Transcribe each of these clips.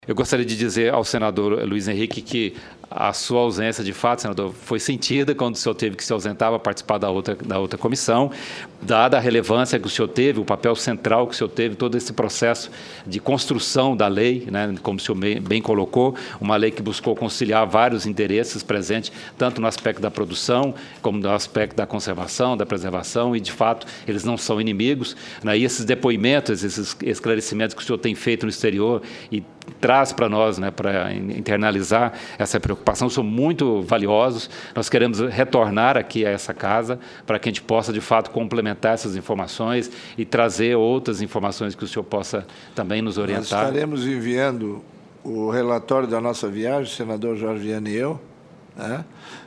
Eu gostaria de dizer ao senador Luiz Henrique que a sua ausência, de fato, senador, foi sentida quando o senhor teve que se ausentar para participar da outra comissão, dada a relevância que o senhor teve, o papel central que o senhor teve, todo esse processo de construção da lei, né, como o senhor bem colocou, uma lei que buscou conciliar vários interesses presentes, tanto no aspecto da produção, como no aspecto da conservação, da preservação, e, de fato, eles não são inimigos, né, e esses depoimentos, esses esclarecimentos que o senhor tem feito no exterior e traz para nós, né, para internalizar essa preocupação, são muito valiosos. Nós queremos retornar aqui a essa casa para que a gente possa, de fato, complementar essas informações e trazer outras informações que o senhor possa também nos orientar. Nós estaremos enviando o relatório da nossa viagem, o senador Jorge Vianney e eu, né,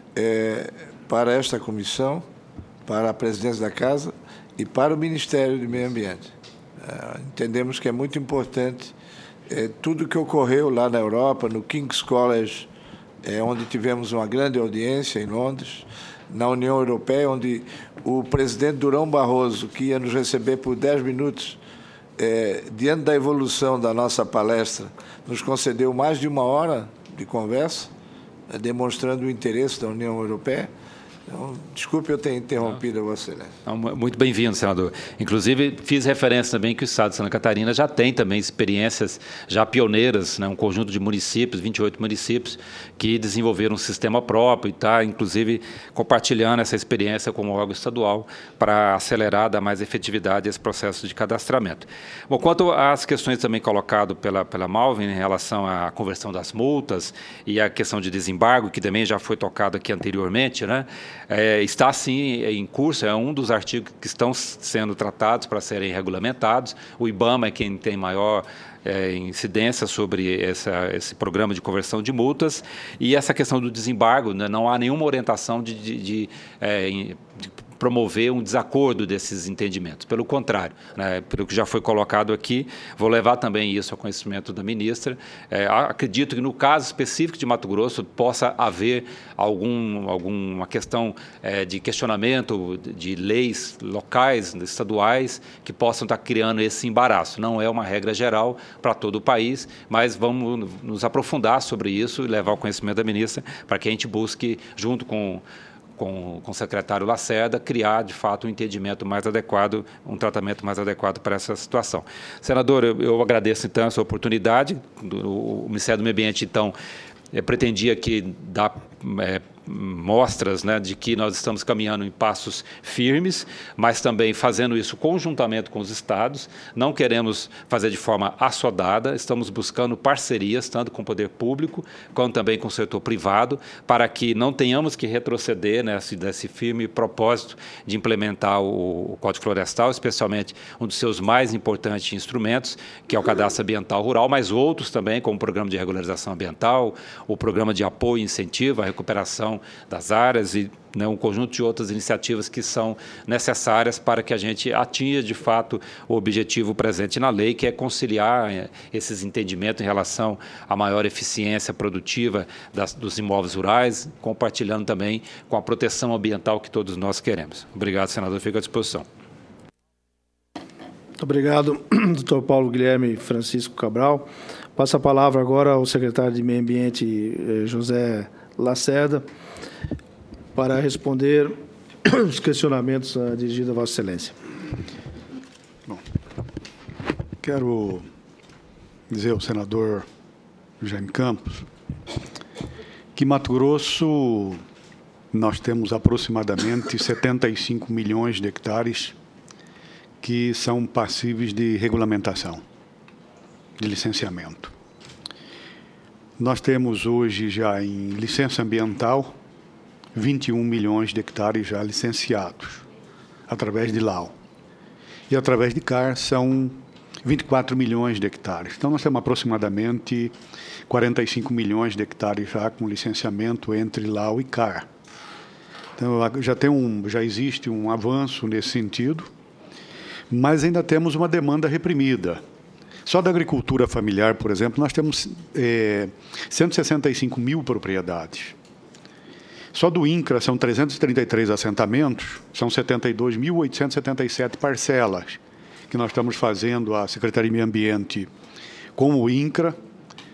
para esta comissão, para a presidência da Casa e para o Ministério do Meio Ambiente. Entendemos que é muito importante tudo que ocorreu lá na Europa, no King's College, onde tivemos uma grande audiência em Londres, na União Europeia, onde o presidente Durão Barroso, que ia nos receber por 10 minutos, diante da evolução da nossa palestra, nos concedeu mais de 1 hora de conversa, demonstrando o interesse da União Europeia. Então, desculpe eu ter interrompido a Vossa Excelência. Muito bem-vindo, senador. Inclusive, fiz referência também que o Estado de Santa Catarina já tem também experiências já pioneiras, né, um conjunto de municípios, 28 municípios, que desenvolveram um sistema próprio e está, inclusive, compartilhando essa experiência com o órgão estadual para acelerar, dar mais efetividade a esse processo de cadastramento. Bom, quanto às questões também colocadas pela Malvin em relação à conversão das multas e a questão de desembargo, que também já foi tocado aqui anteriormente, né? Está, sim, em curso, é um dos artigos que estão sendo tratados para serem regulamentados. O IBAMA é quem tem maior incidência sobre esse programa de conversão de multas, e essa questão do desembargo, né, não há nenhuma orientação de promover um desacordo desses entendimentos. Pelo contrário, né, pelo que já foi colocado aqui, vou levar também isso ao conhecimento da ministra. Acredito que, no caso específico de Mato Grosso, possa haver alguma questão de questionamento de leis locais, estaduais, que possam estar criando esse embaraço. Não é uma regra geral para todo o país, mas vamos nos aprofundar sobre isso e levar ao conhecimento da ministra para que a gente busque, junto com o secretário Lacerda, criar, de fato, um entendimento mais adequado, um tratamento mais adequado para essa situação. Senador, eu agradeço, então, essa oportunidade. O Ministério do Meio Ambiente, então, pretendia que dar mostras, né, de que nós estamos caminhando em passos firmes, mas também fazendo isso conjuntamente com os estados. Não queremos fazer de forma assodada, estamos buscando parcerias, tanto com o poder público, como também com o setor privado, para que não tenhamos que retroceder nesse firme propósito de implementar o Código Florestal, especialmente um dos seus mais importantes instrumentos, que é o Cadastro Ambiental Rural, mas outros também, como o Programa de Regularização Ambiental, o Programa de Apoio e Incentivo à Recuperação das áreas e, né, um conjunto de outras iniciativas que são necessárias para que a gente atinja, de fato, o objetivo presente na lei, que é conciliar esses entendimentos em relação à maior eficiência produtiva dos imóveis rurais, compartilhando também com a proteção ambiental que todos nós queremos. Obrigado, senador. Fico à disposição. Muito obrigado, doutor Paulo Guilherme Francisco Cabral. Passo a palavra agora ao secretário de Meio Ambiente, José Lacerda, para responder os questionamentos dirigidos a Vossa Excelência. Bom, quero dizer ao senador Jaime Campos que Mato Grosso nós temos aproximadamente 75 milhões de hectares que são passíveis de regulamentação, de licenciamento. Nós temos hoje já em licença ambiental 21 milhões de hectares já licenciados, através de LAU. E através de CAR são 24 milhões de hectares. Então, nós temos aproximadamente 45 milhões de hectares já com licenciamento entre LAU e CAR. Então, já existe um avanço nesse sentido, mas ainda temos uma demanda reprimida. Só da agricultura familiar, por exemplo, nós temos 165 mil propriedades. Só do INCRA são 333 assentamentos, são 72.877 parcelas, que nós estamos fazendo a Secretaria de Meio Ambiente com o INCRA,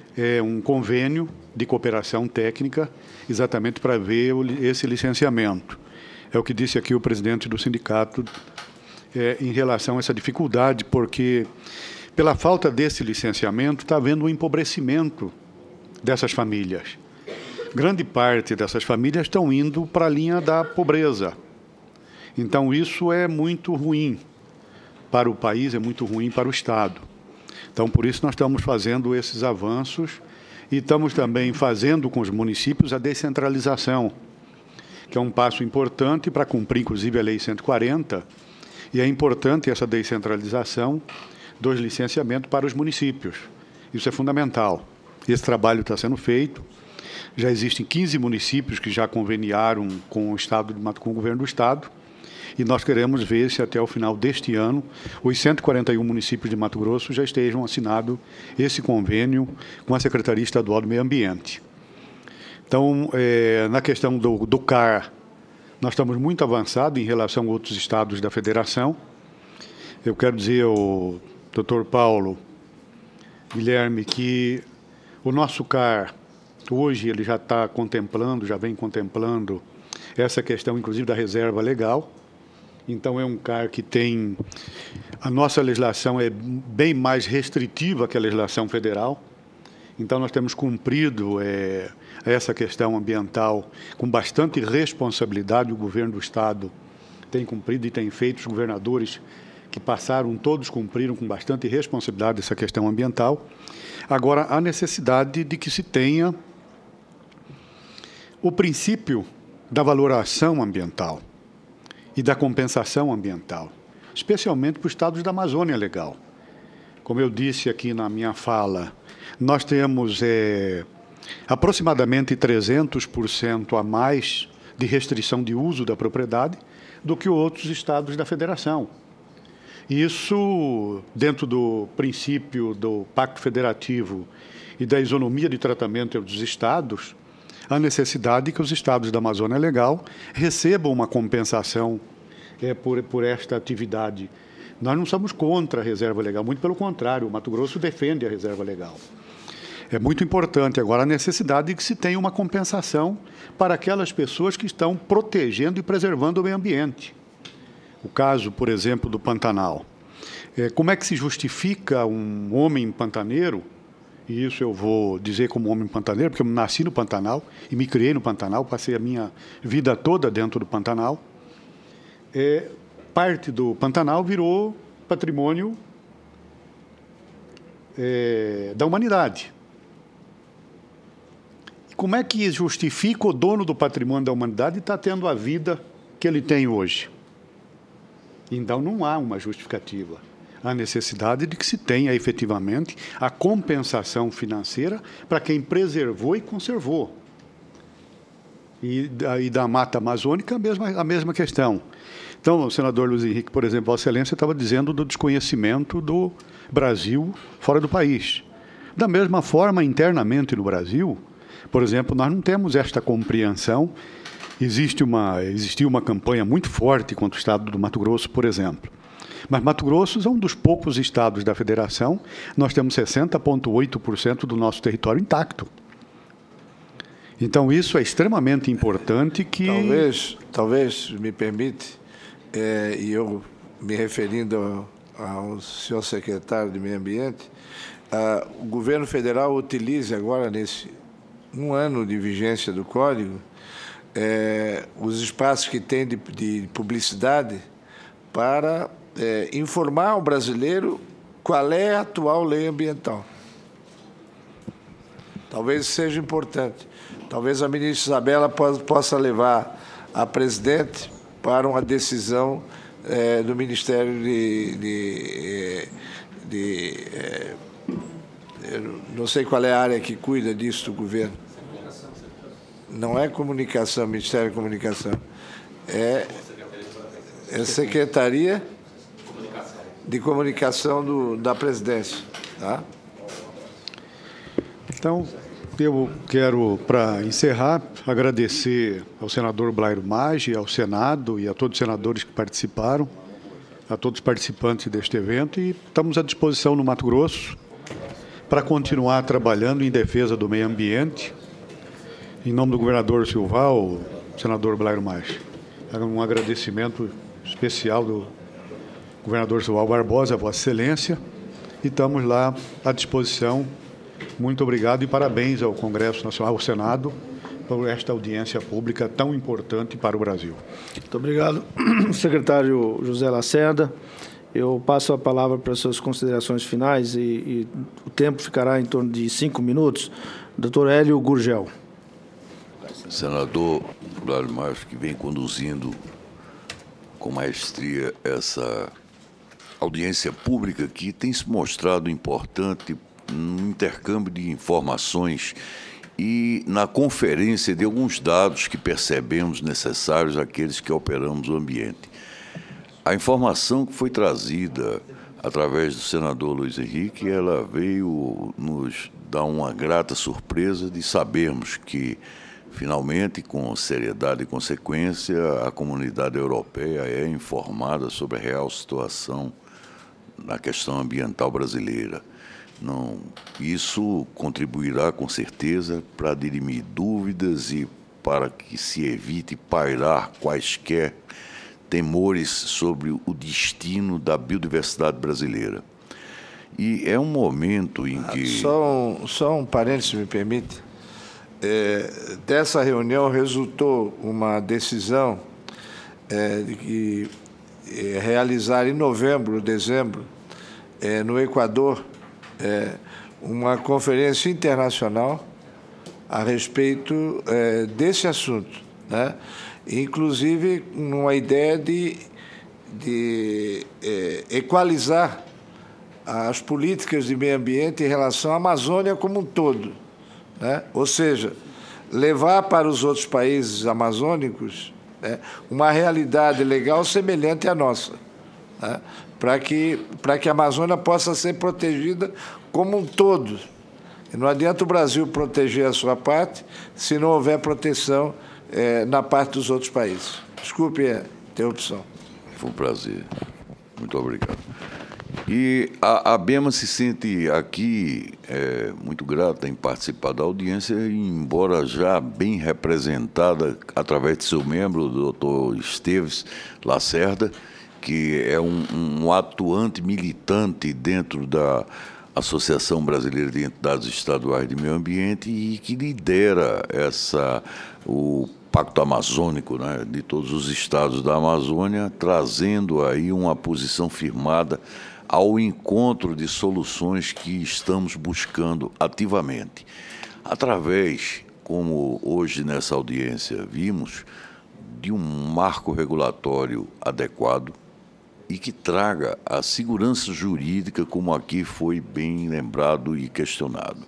um convênio de cooperação técnica, exatamente para ver esse licenciamento. É o que disse aqui o presidente do sindicato em relação a essa dificuldade, porque, pela falta desse licenciamento, está havendo um empobrecimento dessas famílias. Grande parte dessas famílias estão indo para a linha da pobreza. Então, isso é muito ruim para o país, é muito ruim para o Estado. Então, por isso, nós estamos fazendo esses avanços e estamos também fazendo com os municípios a descentralização, que é um passo importante para cumprir, inclusive, a Lei 140, e é importante essa descentralização dos licenciamentos para os municípios. Isso é fundamental. Esse trabalho está sendo feito. Já existem 15 municípios que já conveniaram com o governo do Estado, e nós queremos ver se até o final deste ano os 141 municípios de Mato Grosso já estejam assinados esse convênio com a Secretaria Estadual do Meio Ambiente. Então, na questão do CAR, nós estamos muito avançados em relação a outros estados da federação. Eu quero dizer ao Dr. Paulo Guilherme que o nosso CAR, hoje, ele já está contemplando, já vem contemplando essa questão, inclusive, da reserva legal. Então, é um CAR que tem... A nossa legislação é bem mais restritiva que a legislação federal. Então, nós temos cumprido essa questão ambiental com bastante responsabilidade. O governo do Estado tem cumprido e tem feito. Os governadores que passaram, todos cumpriram com bastante responsabilidade essa questão ambiental. Agora, há necessidade de que se tenha o princípio da valoração ambiental e da compensação ambiental, especialmente para os estados da Amazônia Legal. Como eu disse aqui na minha fala, nós temos aproximadamente 300% a mais de restrição de uso da propriedade do que outros estados da federação. Isso, dentro do princípio do Pacto Federativo e da isonomia de tratamento dos estados, a necessidade que os estados da Amazônia Legal recebam uma compensação por esta atividade. Nós não somos contra a reserva legal, muito pelo contrário, o Mato Grosso defende a reserva legal. É muito importante agora a necessidade de que se tenha uma compensação para aquelas pessoas que estão protegendo e preservando o meio ambiente. O caso, por exemplo, do Pantanal. Como é que se justifica um homem pantaneiro, e isso eu vou dizer como homem pantaneiro, porque eu nasci no Pantanal e me criei no Pantanal, passei a minha vida toda dentro do Pantanal. Parte do Pantanal virou patrimônio da humanidade. Como é que justifica o dono do patrimônio da humanidade estar tendo a vida que ele tem hoje? Então, não há uma justificativa. Há necessidade de que se tenha, efetivamente, a compensação financeira para quem preservou e conservou. E da Mata Amazônica, a mesma questão. Então, o senador Luiz Henrique, por exemplo, Vossa Excelência estava dizendo do desconhecimento do Brasil fora do país. Da mesma forma, internamente no Brasil, por exemplo, nós não temos esta compreensão. Existiu uma campanha muito forte contra o estado do Mato Grosso, por exemplo. Mas Mato Grosso é um dos poucos estados da federação. Nós temos 60,8% do nosso território intacto. Então, isso é extremamente importante que... Talvez me permite, e eu me referindo ao senhor secretário de Meio Ambiente, o governo federal utilize agora, nesse 1 ano de vigência do Código, os espaços que tem de publicidade para informar o brasileiro qual é a atual lei ambiental. Talvez seja importante. Talvez a ministra Isabela possa levar a presidente para uma decisão do Ministério não sei qual é a área que cuida disso do governo. Não é comunicação, Ministério da Comunicação. É Secretaria de Comunicação da Presidência. Tá? Então, eu quero, para encerrar, agradecer ao senador Blairo Maggi, ao Senado e a todos os senadores que participaram, a todos os participantes deste evento, e estamos à disposição no Mato Grosso para continuar trabalhando em defesa do meio ambiente. Em nome do governador Silval, o senador Blairo Maggi, um agradecimento especial do governador Silval Barbosa, a Vossa Excelência, e estamos lá à disposição. Muito obrigado e parabéns ao Congresso Nacional, ao Senado, por esta audiência pública tão importante para o Brasil. Muito obrigado, secretário José Lacerda. Eu passo a palavra para as suas considerações finais e o tempo ficará em torno de 5 minutos. Doutor Hélio Gurgel. Senador Blairo Maggi, que vem conduzindo com maestria essa audiência pública que tem se mostrado importante no intercâmbio de informações e na conferência de alguns dados que percebemos necessários àqueles que operamos o ambiente. A informação que foi trazida através do senador Luiz Henrique, ela veio nos dar uma grata surpresa de sabermos que, finalmente, com seriedade e consequência, a comunidade europeia é informada sobre a real situação na questão ambiental brasileira. Isso contribuirá, com certeza, para dirimir dúvidas e para que se evite pairar quaisquer temores sobre o destino da biodiversidade brasileira. E é um momento em que... Só um parênteses, me permite. Dessa reunião resultou uma decisão de que realizar em novembro, dezembro, no Equador, uma conferência internacional a respeito desse assunto, né? Inclusive numa ideia de equalizar as políticas de meio ambiente em relação à Amazônia como um todo, né? Ou seja, levar para os outros países amazônicos, né, uma realidade legal semelhante à nossa, né? Para que a Amazônia possa ser protegida como um todo. E não adianta o Brasil proteger a sua parte se não houver proteção na parte dos outros países. Desculpe a interrupção. Foi um prazer. Muito obrigado. E a BEMA se sente aqui muito grata em participar da audiência, embora já bem representada através de seu membro, o doutor Esteves Lacerda, que é um atuante militante dentro da Associação Brasileira de Entidades Estaduais de Meio Ambiente e que lidera o Pacto Amazônico, né, de todos os estados da Amazônia, trazendo aí uma posição firmada ao encontro de soluções que estamos buscando ativamente. Através, como hoje nessa audiência vimos, de um marco regulatório adequado e que traga a segurança jurídica, como aqui foi bem lembrado e questionado,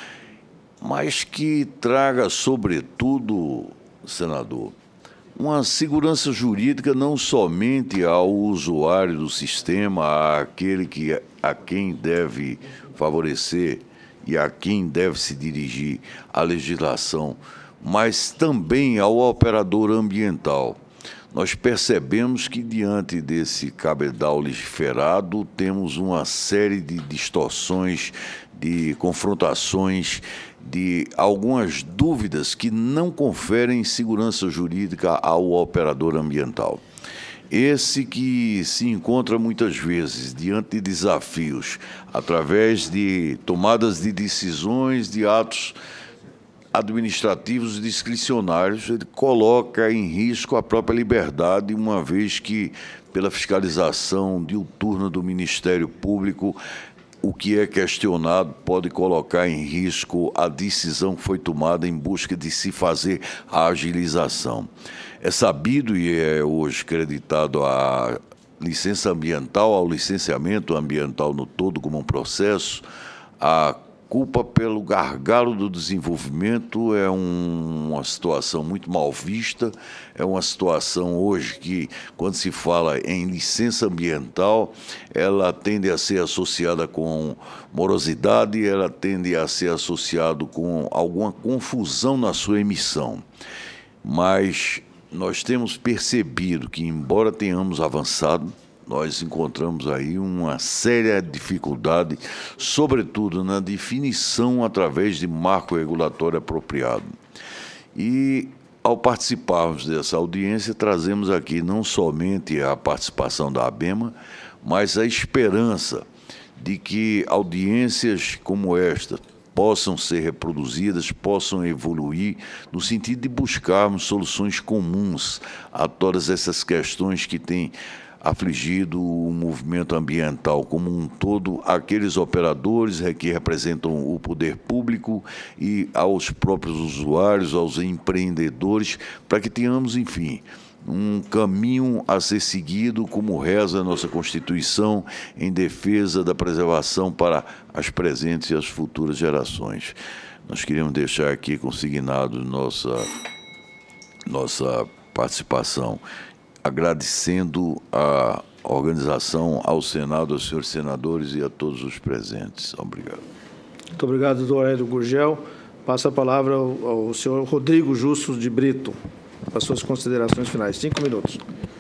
mas que traga, sobretudo, senador, uma segurança jurídica não somente ao usuário do sistema, àquele a quem deve favorecer e a quem deve se dirigir a legislação, mas também ao operador ambiental. Nós percebemos que, diante desse cabedal legiferado, temos uma série de distorções, de confrontações, de algumas dúvidas que não conferem segurança jurídica ao operador ambiental. Esse que se encontra muitas vezes diante de desafios, através de tomadas de decisões, de atos administrativos discricionários, ele coloca em risco a própria liberdade, uma vez que, pela fiscalização diuturna do Ministério Público, o que é questionado pode colocar em risco a decisão que foi tomada em busca de se fazer a agilização. É sabido e é hoje creditado a licença ambiental, ao licenciamento ambiental no todo como um processo, a culpa pelo gargalo do desenvolvimento é uma situação muito mal vista, é uma situação hoje que, quando se fala em licença ambiental, ela tende a ser associada com morosidade, ela tende a ser associada com alguma confusão na sua emissão. Mas nós temos percebido que, embora tenhamos avançado, nós encontramos aí uma séria dificuldade, sobretudo na definição através de marco regulatório apropriado. E, ao participarmos dessa audiência, trazemos aqui não somente a participação da ABEMA, mas a esperança de que audiências como esta possam ser reproduzidas, possam evoluir, no sentido de buscarmos soluções comuns a todas essas questões que têm afligido o movimento ambiental como um todo, aqueles operadores que representam o poder público e aos próprios usuários, aos empreendedores, para que tenhamos, enfim, um caminho a ser seguido, como reza a nossa Constituição, em defesa da preservação para as presentes e as futuras gerações. Nós queríamos deixar aqui consignado nossa participação, agradecendo a organização, ao Senado, aos senhores senadores e a todos os presentes. Obrigado. Muito obrigado, doutor Hélio Gurgel. Passo a palavra ao senhor Rodrigo Justus de Brito, para suas considerações finais. 5 minutos.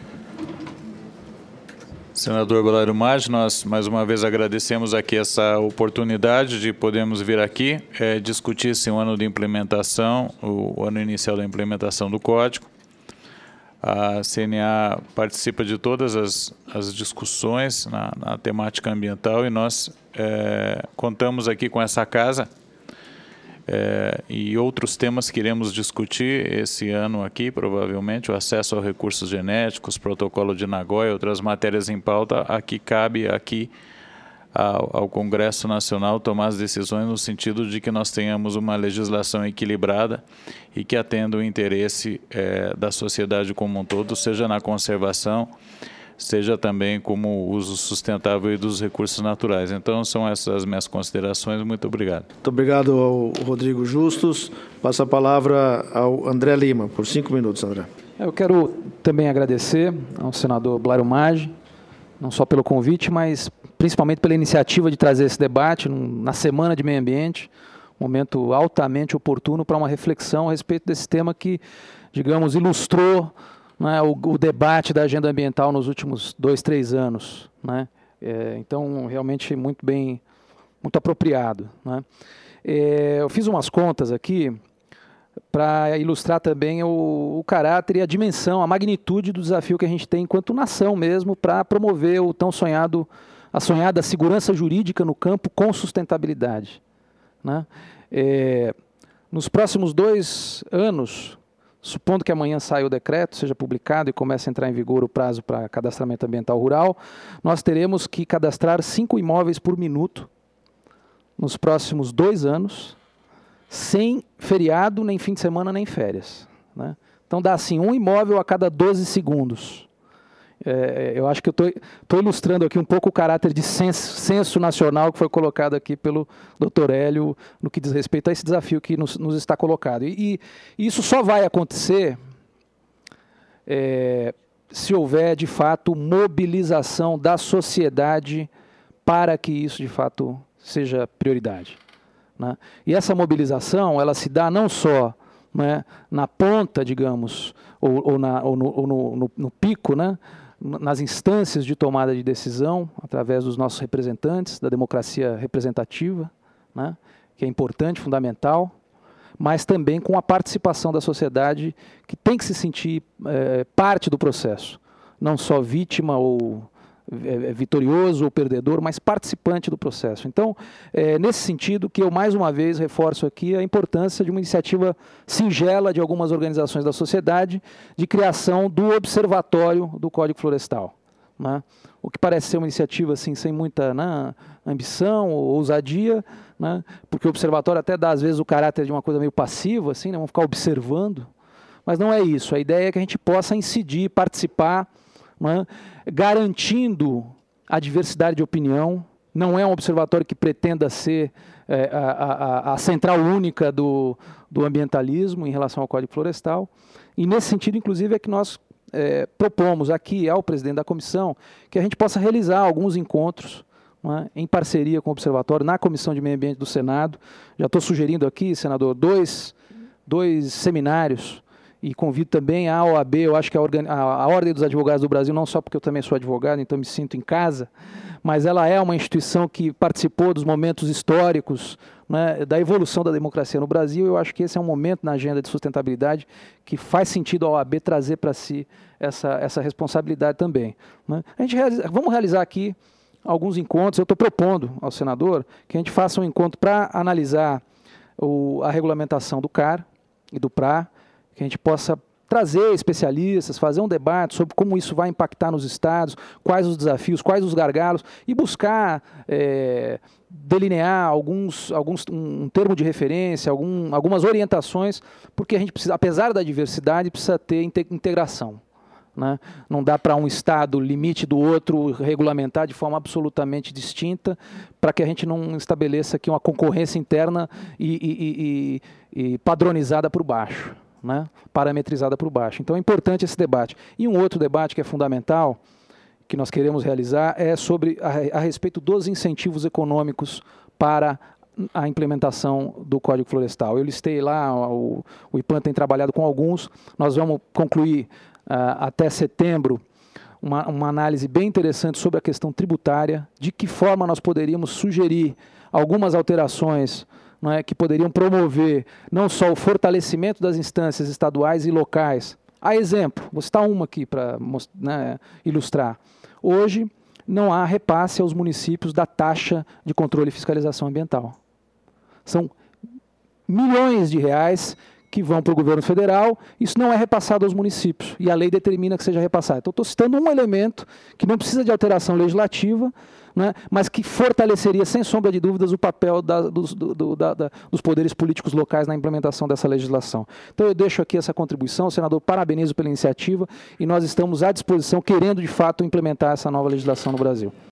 Senador Blairo Maggi, nós mais uma vez agradecemos aqui essa oportunidade de podermos vir aqui discutir esse ano de implementação, o ano inicial da implementação do Código. A CNA participa de todas as discussões na temática ambiental e nós contamos aqui com essa casa e outros temas que iremos discutir esse ano aqui, provavelmente, o acesso aos recursos genéticos, protocolo de Nagoya, outras matérias em pauta. Aqui cabe ao Congresso Nacional tomar as decisões no sentido de que nós tenhamos uma legislação equilibrada e que atenda o interesse da sociedade como um todo, seja na conservação, seja também como uso sustentável dos recursos naturais. Então, são essas as minhas considerações. Muito obrigado. Muito obrigado ao Rodrigo Justus. Passo a palavra ao André Lima, por 5 minutos, André. Eu quero também agradecer ao senador Blairo Maggi, não só pelo convite, mas principalmente pela iniciativa de trazer esse debate na Semana de Meio Ambiente, um momento altamente oportuno para uma reflexão a respeito desse tema que, digamos, ilustrou, né, o debate da agenda ambiental nos últimos 2, 3 anos. Né? Então, realmente muito bem, muito apropriado. Né? Eu fiz umas contas aqui para ilustrar também o caráter e a dimensão, a magnitude do desafio que a gente tem enquanto nação mesmo para promover o tão sonhado, a sonhada segurança jurídica no campo com sustentabilidade. Né? Nos próximos 2 anos, supondo que amanhã saia o decreto, seja publicado e comece a entrar em vigor o prazo para cadastramento ambiental rural, nós teremos que cadastrar 5 imóveis por minuto nos próximos 2 anos, sem feriado, nem fim de semana, nem férias. Né? Então dá assim, 1 imóvel a cada 12 segundos. Eu acho que eu estou ilustrando aqui um pouco o caráter de senso nacional que foi colocado aqui pelo Dr. Hélio no que diz respeito a esse desafio que nos está colocado. E isso só vai acontecer se houver, de fato, mobilização da sociedade para que isso, de fato, seja prioridade. Né? E essa mobilização, ela se dá não só, né, na ponta, digamos, ou no pico, né, nas instâncias de tomada de decisão, através dos nossos representantes, da democracia representativa, né, que é importante, fundamental, mas também com a participação da sociedade, que tem que se sentir parte do processo, não só vítima ou vitorioso ou perdedor, mas participante do processo. Então, nesse sentido que eu mais uma vez reforço aqui a importância de uma iniciativa singela de algumas organizações da sociedade de criação do Observatório do Código Florestal. Né? O que parece ser uma iniciativa assim, sem muita, né, ambição ou ousadia, né? Porque o observatório até dá às vezes o caráter de uma coisa meio passiva, assim, né? Vamos ficar observando, mas não é isso. A ideia é que a gente possa incidir, participar, né, garantindo a diversidade de opinião. Não é um observatório que pretenda ser a central única do ambientalismo em relação ao Código Florestal. E nesse sentido, inclusive, é que nós propomos aqui ao presidente da comissão que a gente possa realizar alguns encontros, né, em parceria com o observatório na Comissão de Meio Ambiente do Senado. Já estou sugerindo aqui, senador, dois seminários e convido também a OAB, eu acho que a Ordem dos Advogados do Brasil, não só porque eu também sou advogado, então me sinto em casa, mas ela é uma instituição que participou dos momentos históricos, né, da evolução da democracia no Brasil. Eu acho que esse é um momento na agenda de sustentabilidade que faz sentido a OAB trazer para si essa responsabilidade também, né. Vamos realizar aqui alguns encontros. Eu estou propondo ao senador que a gente faça um encontro para analisar a regulamentação do CAR e do PRA, que a gente possa trazer especialistas, fazer um debate sobre como isso vai impactar nos estados, quais os desafios, quais os gargalos, e buscar delinear um termo de referência, algumas orientações, porque a gente precisa, apesar da diversidade, precisa ter integração, né? Não dá para um estado limite do outro regulamentar de forma absolutamente distinta, para que a gente não estabeleça aqui uma concorrência interna e padronizada por baixo, né? Parametrizada por baixo. Então é importante esse debate. E um outro debate que é fundamental, que nós queremos realizar, é sobre a respeito dos incentivos econômicos para a implementação do Código Florestal. Eu listei lá, o IPAN tem trabalhado com alguns, nós vamos concluir até setembro uma análise bem interessante sobre a questão tributária, de que forma nós poderíamos sugerir algumas alterações, não é, que poderiam promover não só o fortalecimento das instâncias estaduais e locais. A exemplo, vou citar uma aqui para, né, ilustrar. Hoje não há repasse aos municípios da taxa de controle e fiscalização ambiental. São milhões de reais que vão para o governo federal, isso não é repassado aos municípios, e a lei determina que seja repassado. Então, estou citando um elemento que não precisa de alteração legislativa, né, mas que fortaleceria, sem sombra de dúvidas, o papel dos poderes políticos locais na implementação dessa legislação. Então, eu deixo aqui essa contribuição, senador, parabenizo pela iniciativa, e nós estamos à disposição, querendo, de fato, implementar essa nova legislação no Brasil.